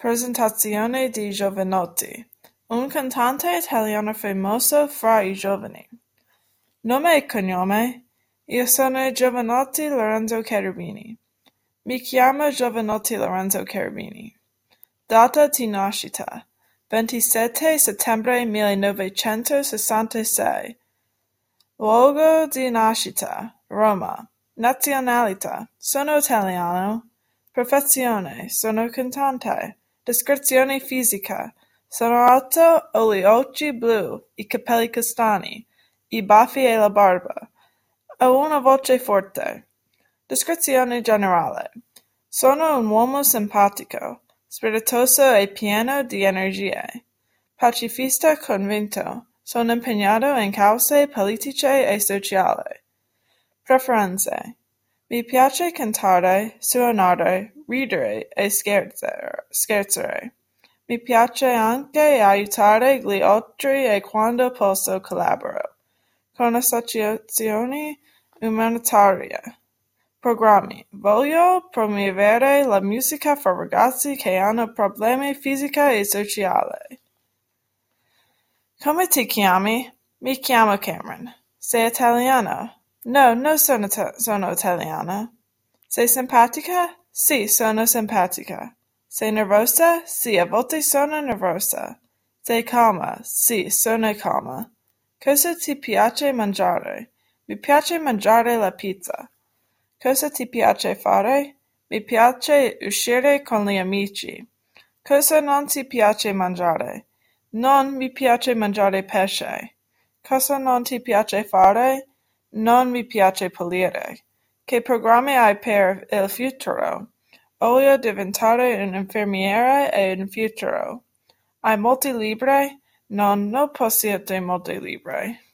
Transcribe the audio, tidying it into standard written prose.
Presentazione di Jovanotti, un cantante italiano famoso fra i giovani. Nome e cognome: Io sono Jovanotti Lorenzo Cherubini. Mi chiamo Jovanotti Lorenzo Cherubini. Data di nascita: 27 settembre 1966. Luogo di nascita: Roma. Nazionalità: sono italiano. Professione: sono cantante. Descrizione fisica: sono alto, ho gli occhi blu, i capelli castani, i baffi e la barba. Ho una voce forte. Descrizione generale: sono un uomo simpatico, spiritoso e pieno di energie. Pacifista convinto. Sono impegnato in cause politiche e sociali. Preferenze: mi piace cantare, suonare, ridere e scherzare. Mi piace anche aiutare gli altri e quando posso collaboro con associazioni umanitarie. Programmi: voglio promuovere la musica fra ragazzi che hanno problemi fisici e sociali. Come ti chiami? Mi chiamo Cameron. Sei italiano? No, non sono italiana. Sei simpatica? Sì, sono simpatica. Sei nervosa? Sì, a volte sono nervosa. Sei calma? Sì, sono calma. Cosa ti piace mangiare? Mi piace mangiare la pizza. Cosa ti piace fare? Mi piace uscire con gli amici. Cosa non ti piace mangiare? Non mi piace mangiare pesce. Cosa non ti piace fare? Non mi piace pulire. Che programmi hai per il futuro? Voglio diventare un'infermiera in futuro. Hai molti libri? No, non possiede molti libri.